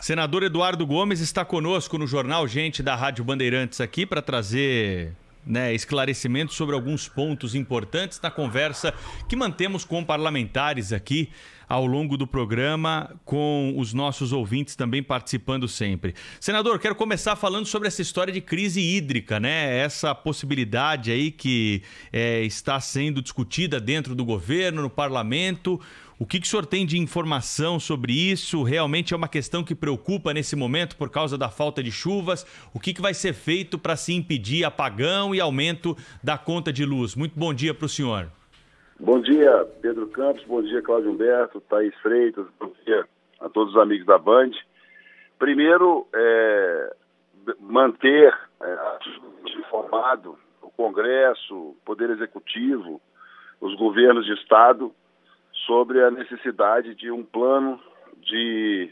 Senador Eduardo Gomes está conosco no Jornal Gente da Rádio Bandeirantes aqui para trazer esclarecimentos sobre alguns pontos importantes na conversa que mantemos com parlamentares aqui ao longo do programa, com os nossos ouvintes também participando sempre. Senador, quero começar falando sobre essa história de crise hídrica, né? Essa possibilidade aí que está sendo discutida dentro do governo, no parlamento. O que o senhor tem de informação sobre isso? Realmente é uma questão que preocupa nesse momento por causa da falta de chuvas? O que vai ser feito para se impedir apagão e aumento da conta de luz? Muito bom dia para o senhor. Bom dia, Pedro Campos. Bom dia, Cláudio Humberto, Thaís Freitas. Bom dia a todos os amigos da Band. Primeiro, manter informado o Congresso, o Poder Executivo, os governos de Estado sobre a necessidade de um plano de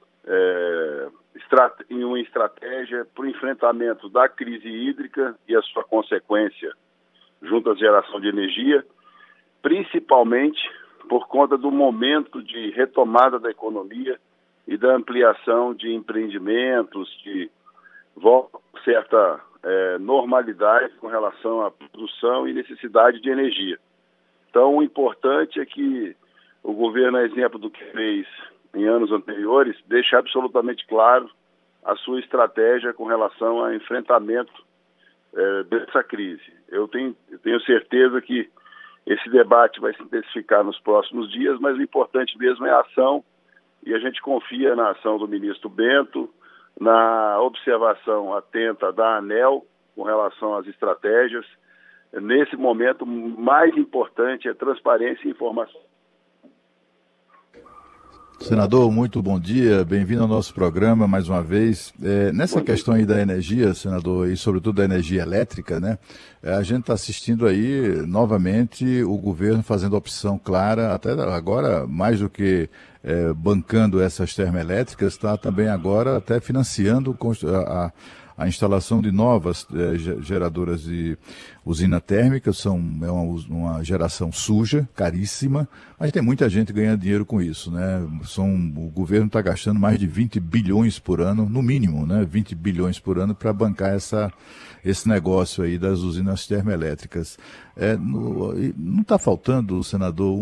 uma estratégia para o enfrentamento da crise hídrica e a sua consequência junto à geração de energia, principalmente por conta do momento de retomada da economia e da ampliação de empreendimentos, de certa normalidade com relação à produção e necessidade de energia. Então, o importante é que o governo, a exemplo do que fez em anos anteriores, deixe absolutamente claro a sua estratégia com relação ao enfrentamento dessa crise. Eu tenho certeza que esse debate vai se intensificar nos próximos dias, mas o importante mesmo é a ação, e a gente confia na ação do ministro Bento, na observação atenta da ANEEL com relação às estratégias. Nesse momento, mais importante é transparência e informação. Senador, muito bom dia, bem-vindo ao nosso programa mais uma vez. Nessa questão aí da energia, senador, e sobretudo da energia elétrica, né? A gente está assistindo aí novamente o governo fazendo opção clara, até agora mais do que bancando essas termoelétricas, está também agora até financiando a instalação de novas geradoras de usina térmica. É uma geração suja, caríssima, mas tem muita gente ganhando dinheiro com isso, né? O governo está gastando mais de 20 bilhões por ano, no mínimo, né? 20 bilhões por ano para bancar esse negócio aí das usinas termoelétricas. Não está faltando, senador,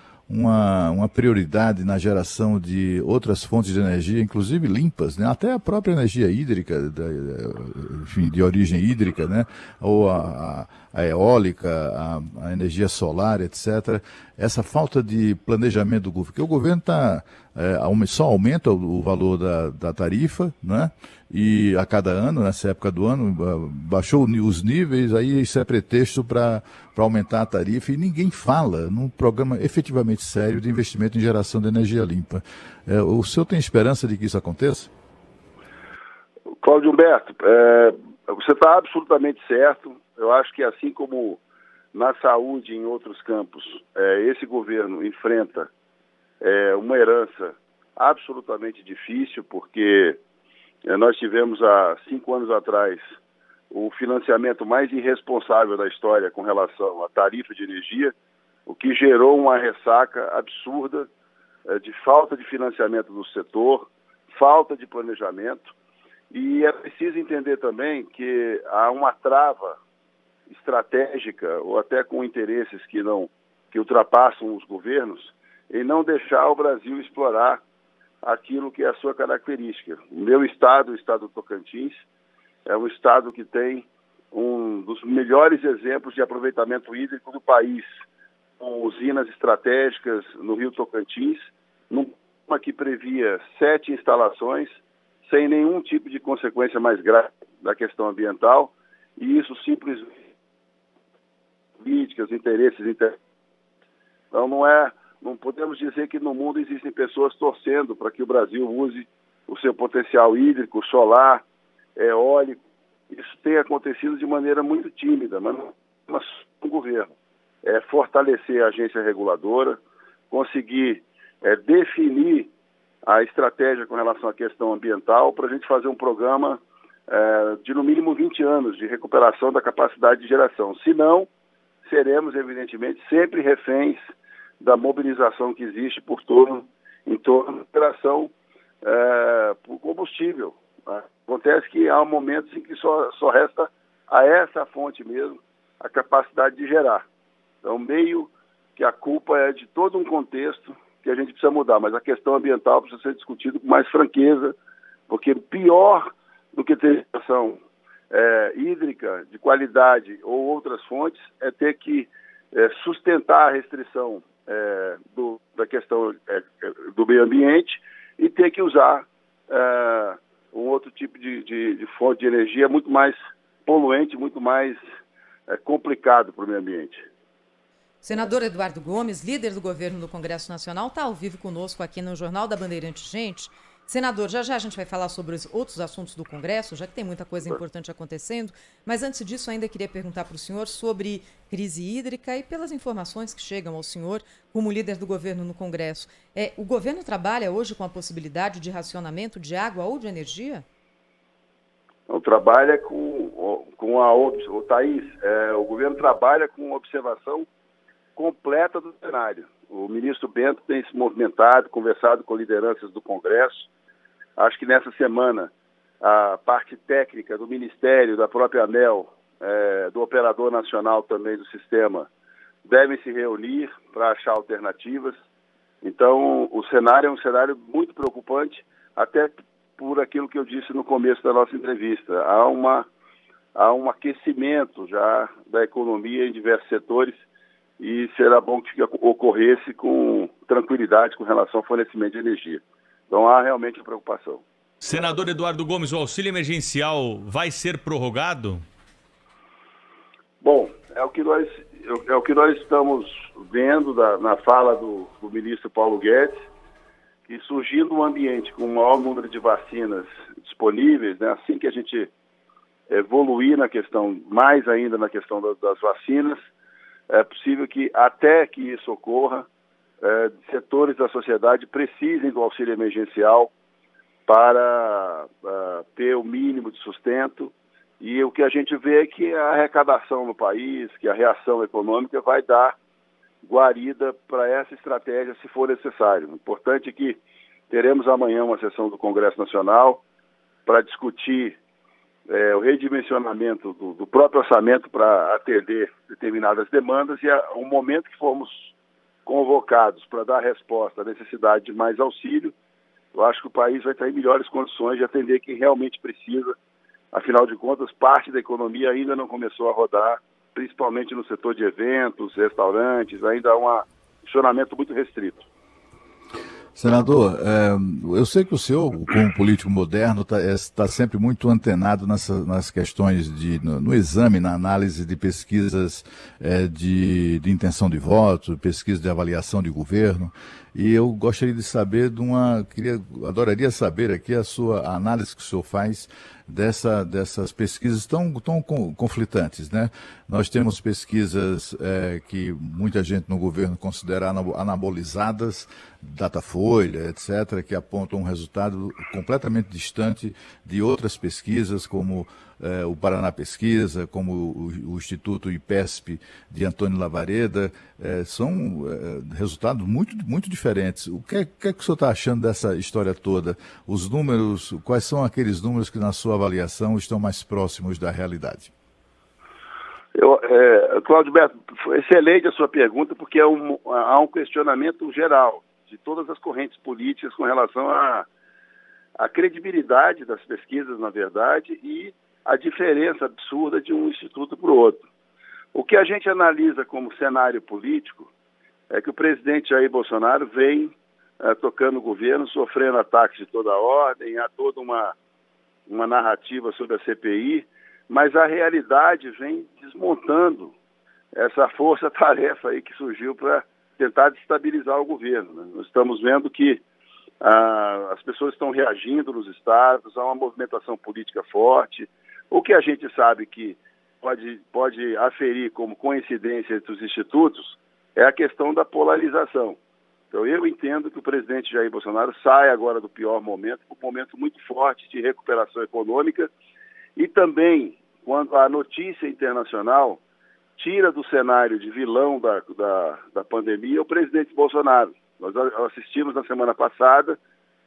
uma prioridade na geração de outras fontes de energia, inclusive limpas, né? Até a própria energia hídrica, enfim, de origem hídrica, né? Ou a eólica, a energia solar, etc. Essa falta de planejamento do governo, porque o governo só aumenta o valor da tarifa, né? E a cada ano, nessa época do ano, baixou os níveis, aí isso é pretexto para aumentar a tarifa, e ninguém fala num programa efetivamente sério de investimento em geração de energia limpa. O senhor tem esperança de que isso aconteça? Cláudio Humberto, você está absolutamente certo. Eu acho que assim como na saúde e em outros campos, esse governo enfrenta uma herança absolutamente difícil, porque nós tivemos há 5 anos atrás o financiamento mais irresponsável da história com relação à tarifa de energia, o que gerou uma ressaca absurda de falta de financiamento do setor, falta de planejamento, e é preciso entender também que há uma trava estratégica, ou até com interesses que ultrapassam os governos, em não deixar o Brasil explorar aquilo que é a sua característica. O meu estado, o estado do Tocantins, é um estado que tem um dos melhores exemplos de aproveitamento hídrico do país, com usinas estratégicas no Rio Tocantins, numa que previa 7 instalações, sem nenhum tipo de consequência mais grave da questão ambiental, e isso simplesmente políticas, interesses. Então não podemos dizer que no mundo existem pessoas torcendo para que o Brasil use o seu potencial hídrico, solar, eólico. Isso tem acontecido de maneira muito tímida, mas o governo fortalecer a agência reguladora, conseguir definir a estratégia com relação à questão ambiental, para a gente fazer um programa de no mínimo 20 anos de recuperação da capacidade de geração. Se não, seremos, evidentemente, sempre reféns da mobilização que existe em torno da geração combustível. Né? Acontece que há momentos em que só resta a essa fonte mesmo a capacidade de gerar. Então, meio que a culpa é de todo um contexto que a gente precisa mudar, mas a questão ambiental precisa ser discutida com mais franqueza, porque pior do que ter geração hídrica de qualidade ou outras fontes é ter que sustentar a restrição da questão do meio ambiente e ter que usar um outro tipo de fonte de energia muito mais poluente, muito mais complicado para o meio ambiente. Senador Eduardo Gomes, líder do governo do Congresso Nacional, está ao vivo conosco aqui no Jornal da Bandeirantes. Gente, senador, já a gente vai falar sobre os outros assuntos do Congresso, já que tem muita coisa importante acontecendo, mas antes disso ainda queria perguntar para o senhor sobre crise hídrica e pelas informações que chegam ao senhor como líder do governo no Congresso. O governo trabalha hoje com a possibilidade de racionamento de água ou de energia? Não, trabalha Thaís, o governo trabalha com observação completa do cenário. O ministro Bento tem se movimentado, conversado com lideranças do Congresso. Acho que nessa semana a parte técnica do Ministério, da própria ANEEL, do Operador Nacional também do sistema, devem se reunir para achar alternativas. Então, o cenário é um cenário muito preocupante, até por aquilo que eu disse no começo da nossa entrevista. Há um aquecimento já da economia em diversos setores, e será bom que ocorresse com tranquilidade com relação ao fornecimento de energia. Então há realmente preocupação. Senador Eduardo Gomes, o auxílio emergencial vai ser prorrogado? Bom, é o que nós estamos vendo na fala do ministro Paulo Guedes, que surgindo um ambiente com o maior número de vacinas disponíveis, né, assim que a gente evoluir na questão, mais ainda na questão das vacinas, é possível que, até que isso ocorra, setores da sociedade precisem do auxílio emergencial para ter o mínimo de sustento. E o que a gente vê é que a arrecadação no país, que a reação econômica vai dar guarida para essa estratégia se for necessário. O importante é que teremos amanhã uma sessão do Congresso Nacional para discutir o redimensionamento do próprio orçamento para atender determinadas demandas, e o momento que formos convocados para dar resposta à necessidade de mais auxílio, eu acho que o país vai estar em melhores condições de atender quem realmente precisa. Afinal de contas, parte da economia ainda não começou a rodar, principalmente no setor de eventos, restaurantes, ainda há um funcionamento muito restrito. Senador, eu sei que o senhor, como político moderno, está sempre muito antenado nas questões no exame, na análise de pesquisas de intenção de voto, pesquisa de avaliação de governo. E eu gostaria de saber adoraria saber aqui a sua análise que o senhor faz dessas pesquisas tão conflitantes, né? Nós temos pesquisas que muita gente no governo considera anabolizadas, Datafolha, etc., que apontam um resultado completamente distante de outras pesquisas, como o Paraná Pesquisa, como o Instituto IPESP de Antônio Lavareda. São resultados muito, muito diferentes. O que é que o senhor está achando dessa história toda? Os números, quais são aqueles números que, na sua avaliação, estão mais próximos da realidade? Cláudio Berto, foi excelente a sua pergunta, porque há um questionamento geral de todas as correntes políticas com relação à credibilidade das pesquisas, na verdade, e a diferença absurda de um instituto para o outro. O que a gente analisa como cenário político é que o presidente Jair Bolsonaro vem tocando o governo, sofrendo ataques de toda a ordem, há toda uma narrativa sobre a CPI, mas a realidade vem desmontando essa força-tarefa aí que surgiu para tentar destabilizar o governo, né? Nós estamos vendo que as pessoas estão reagindo nos estados, há uma movimentação política forte. O que a gente sabe que pode aferir como coincidência entre os institutos é a questão da polarização. Então, eu entendo que o presidente Jair Bolsonaro sai agora do pior momento, um momento muito forte de recuperação econômica, e também, quando a notícia internacional tira do cenário de vilão da pandemia o presidente Bolsonaro. Nós assistimos na semana passada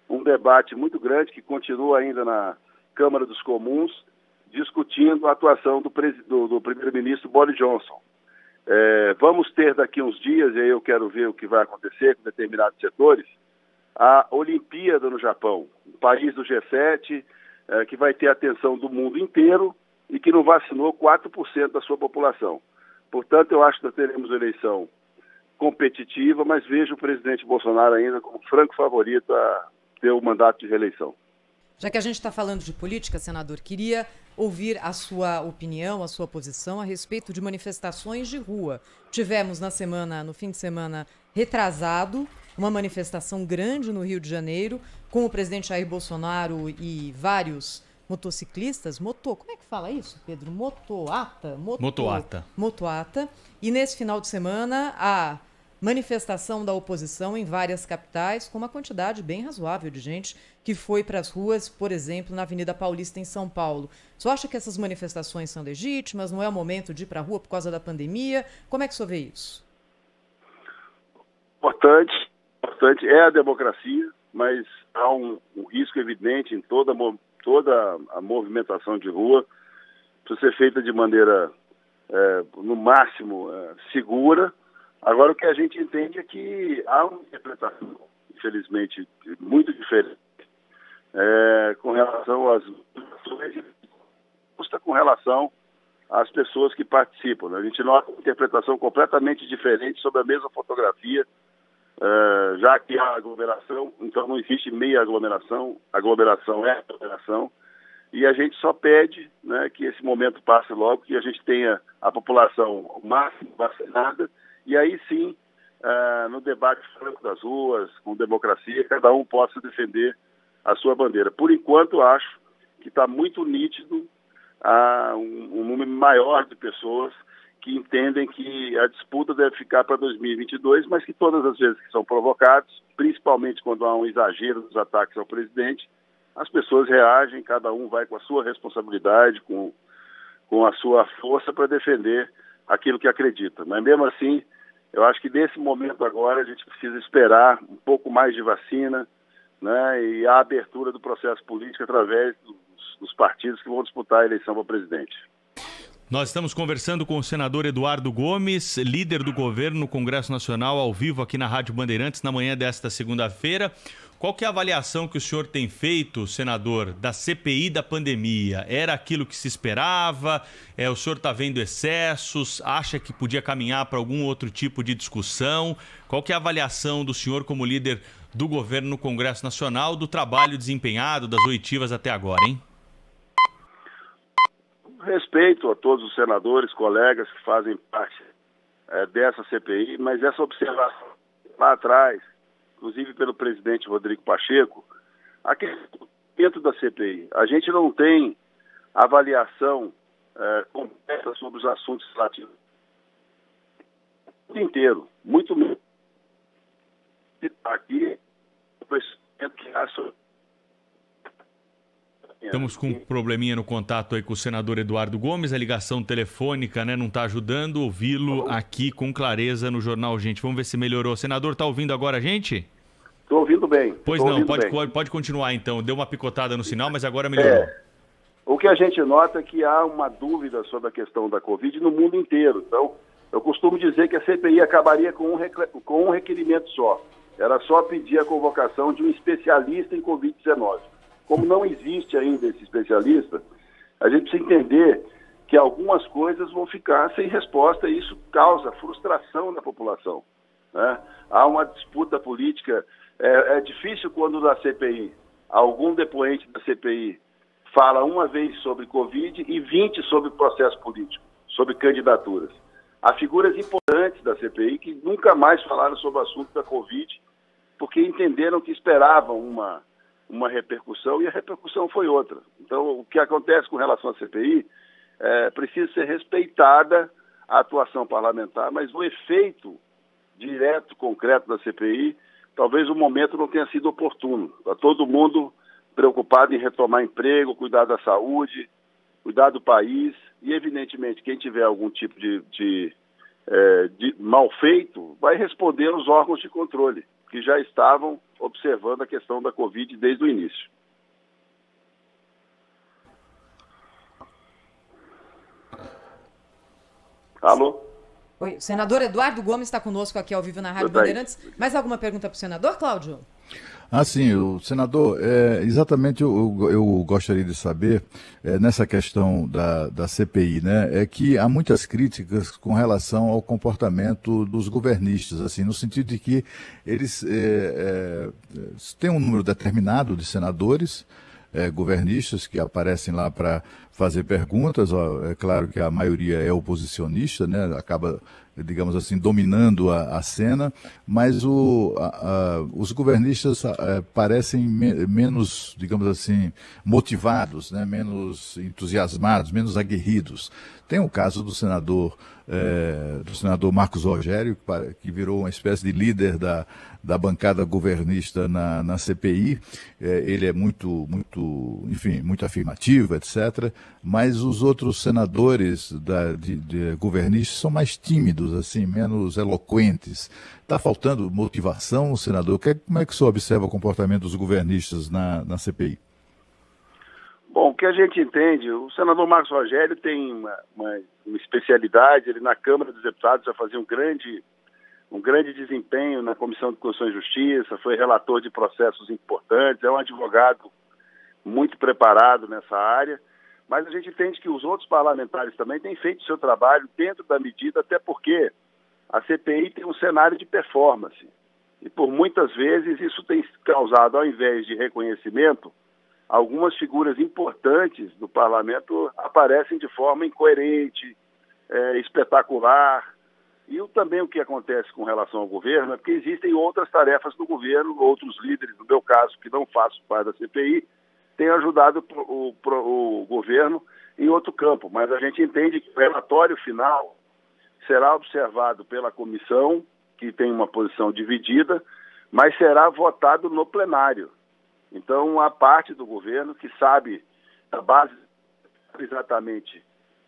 um debate muito grande que continua ainda na Câmara dos Comuns, discutindo a atuação do primeiro-ministro Boris Johnson. Vamos ter daqui uns dias, e aí eu quero ver o que vai acontecer com determinados setores, a Olimpíada no Japão, um país do G7, que vai ter a atenção do mundo inteiro e que não vacinou 4% da sua população. Portanto, eu acho que nós teremos uma eleição competitiva, mas vejo o presidente Bolsonaro ainda como franco favorito a ter o mandato de reeleição. Já que a gente está falando de política, senador, queria ouvir a sua opinião, a sua posição a respeito de manifestações de rua. Tivemos no fim de semana retrasado, uma manifestação grande no Rio de Janeiro, com o presidente Jair Bolsonaro e vários motociclistas. Como é que fala isso, Pedro? Motoata. E nesse final de semana, a manifestação da oposição em várias capitais, com uma quantidade bem razoável de gente que foi para as ruas, por exemplo, na Avenida Paulista, em São Paulo. Você acha que essas manifestações são legítimas? Não é o momento de ir para a rua por causa da pandemia? Como é que o senhor vê isso? Importante é a democracia, mas há um risco evidente em toda a movimentação de rua, precisa ser feita de maneira, no máximo, segura. Agora, o que a gente entende é que há uma interpretação, infelizmente, muito diferente com relação às com relação às pessoas que participam. A gente nota uma interpretação completamente diferente sobre a mesma fotografia, já que há aglomeração, então não existe meia aglomeração, aglomeração é aglomeração, e a gente só pede, né, que esse momento passe logo, que a gente tenha a população ao máximo vacinada, e aí sim, no debate franco das ruas, com democracia, cada um possa defender a sua bandeira. Por enquanto, acho que está muito nítido um número maior de pessoas que entendem que a disputa deve ficar para 2022, mas que todas as vezes que são provocados, principalmente quando há um exagero dos ataques ao presidente, as pessoas reagem, cada um vai com a sua responsabilidade, com a sua força para defender aquilo que acredita. Mas mesmo assim, eu acho que nesse momento agora a gente precisa esperar um pouco mais de vacina, né, e a abertura do processo político através dos partidos que vão disputar a eleição para presidente. Nós estamos conversando com o senador Eduardo Gomes, líder do governo no Congresso Nacional, ao vivo aqui na Rádio Bandeirantes, na manhã desta segunda-feira. Qual que é a avaliação que o senhor tem feito, senador, da CPI da pandemia? Era aquilo que se esperava? O senhor está vendo excessos? Acha que podia caminhar para algum outro tipo de discussão? Qual que é a avaliação do senhor como líder do governo no Congresso Nacional, do trabalho desempenhado, das oitivas até agora, hein? Respeito a todos os senadores, colegas que fazem parte dessa CPI, mas essa observação lá atrás, inclusive pelo presidente Rodrigo Pacheco, aqui dentro da CPI, a gente não tem avaliação completa sobre os assuntos legislativos. O mundo inteiro, muito menos. Aqui, o presidente que acha. Estamos com um probleminha no contato aí com o senador Eduardo Gomes, a ligação telefônica, né, não está ajudando ouvi-lo aqui com clareza no Jornal Gente. Vamos ver se melhorou. Senador, está ouvindo agora a gente? Estou ouvindo bem. Pois não, pode continuar então. Deu uma picotada no sinal, mas agora melhorou. O que a gente nota é que há uma dúvida sobre a questão da Covid no mundo inteiro. Então, eu costumo dizer que a CPI acabaria com um requerimento só. Era só pedir a convocação de um especialista em Covid-19. Como não existe ainda esse especialista, a gente precisa entender que algumas coisas vão ficar sem resposta e isso causa frustração na população, né? Há uma disputa política. É difícil quando na CPI, algum depoente da CPI fala uma vez sobre Covid e 20 sobre processo político, sobre candidaturas. Há figuras importantes da CPI que nunca mais falaram sobre o assunto da Covid porque entenderam que esperavam uma repercussão e a repercussão foi outra. Então, o que acontece com relação à CPI precisa ser respeitada a atuação parlamentar, mas o efeito direto, concreto da CPI, talvez o momento não tenha sido oportuno. Está todo mundo preocupado em retomar emprego, cuidar da saúde, cuidar do país e, evidentemente, quem tiver algum tipo de mal feito vai responder aos órgãos de controle. que já estavam observando a questão da Covid desde o início. Alô? Oi, o senador Eduardo Gomes está conosco aqui ao vivo na Rádio Bandeirantes. Mais alguma pergunta para o senador, Cláudio? Sim, o senador, exatamente eu gostaria de saber, nessa questão da CPI, né, é que há muitas críticas com relação ao comportamento dos governistas, assim, no sentido de que eles têm um número determinado de senadores, governistas que aparecem lá para fazer perguntas. É claro que a maioria é oposicionista, né, acaba, digamos assim, dominando a cena, mas os governistas parecem menos, digamos assim, motivados, né, menos entusiasmados, menos aguerridos. Tem o caso do senador Marcos Rogério, que virou uma espécie de líder da bancada governista na CPI. Ele é muito afirmativo, etc. Mas os outros senadores de governistas são mais tímidos, assim, menos eloquentes. Está faltando motivação, senador? Como é que o senhor observa o comportamento dos governistas na CPI? Bom, o que a gente entende, o senador Marcos Rogério tem uma especialidade. Ele na Câmara dos Deputados já fazia um grande desempenho na Comissão de Constituição e Justiça, foi relator de processos importantes, é um advogado muito preparado nessa área, mas a gente entende que os outros parlamentares também têm feito seu trabalho dentro da medida, até porque a CPI tem um cenário de performance, e por muitas vezes isso tem causado, ao invés de reconhecimento, algumas figuras importantes do parlamento aparecem de forma incoerente, espetacular. E também o que acontece com relação ao governo é porque existem outras tarefas do governo, outros líderes, no meu caso, que não faço parte da CPI, têm ajudado o governo em outro campo. Mas a gente entende que o relatório final será observado pela comissão, que tem uma posição dividida, mas será votado no plenário. Então, a parte do governo que sabe a base exatamente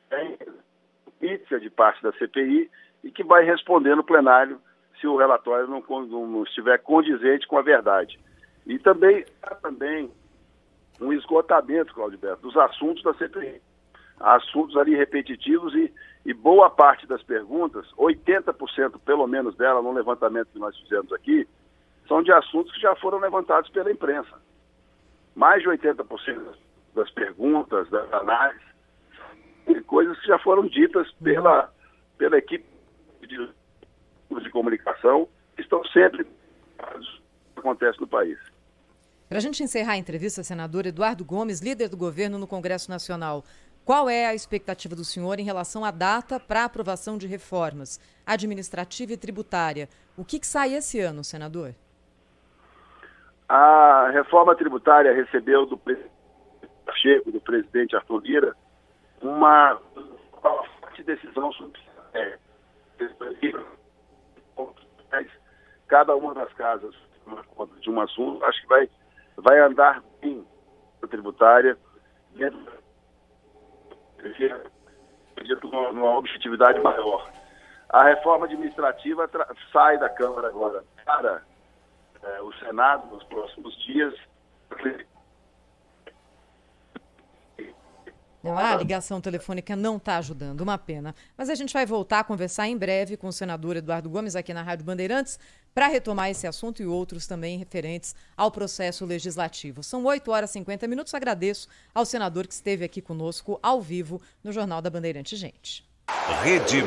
de parte da CPI e que vai responder no plenário se o relatório não estiver condizente com a verdade. E também há um esgotamento, Cláudio Berto, dos assuntos da CPI. Há assuntos ali repetitivos e boa parte das perguntas, 80% pelo menos dela, no levantamento que nós fizemos aqui, são de assuntos que já foram levantados pela imprensa. Mais de 80% das perguntas, das análises, coisas que já foram ditas pela equipe de comunicação, que estão sempre o que acontece no país. Para a gente encerrar a entrevista, senador Eduardo Gomes, líder do governo no Congresso Nacional, qual é a expectativa do senhor em relação à data para a aprovação de reformas administrativa e tributária? O que sai esse ano, senador? A reforma tributária recebeu do presidente Arthur Lira uma forte decisão sobre cada uma das casas de um assunto. Acho que vai andar bem a tributária dentro de uma objetividade maior. A reforma administrativa sai da Câmara agora para o Senado nos próximos dias. A ligação telefônica não está ajudando, uma pena. Mas a gente vai voltar a conversar em breve com o senador Eduardo Gomes aqui na Rádio Bandeirantes para retomar esse assunto e outros também referentes ao processo legislativo. São 8h50. Agradeço ao senador que esteve aqui conosco ao vivo no Jornal da Bandeirante, gente. Rede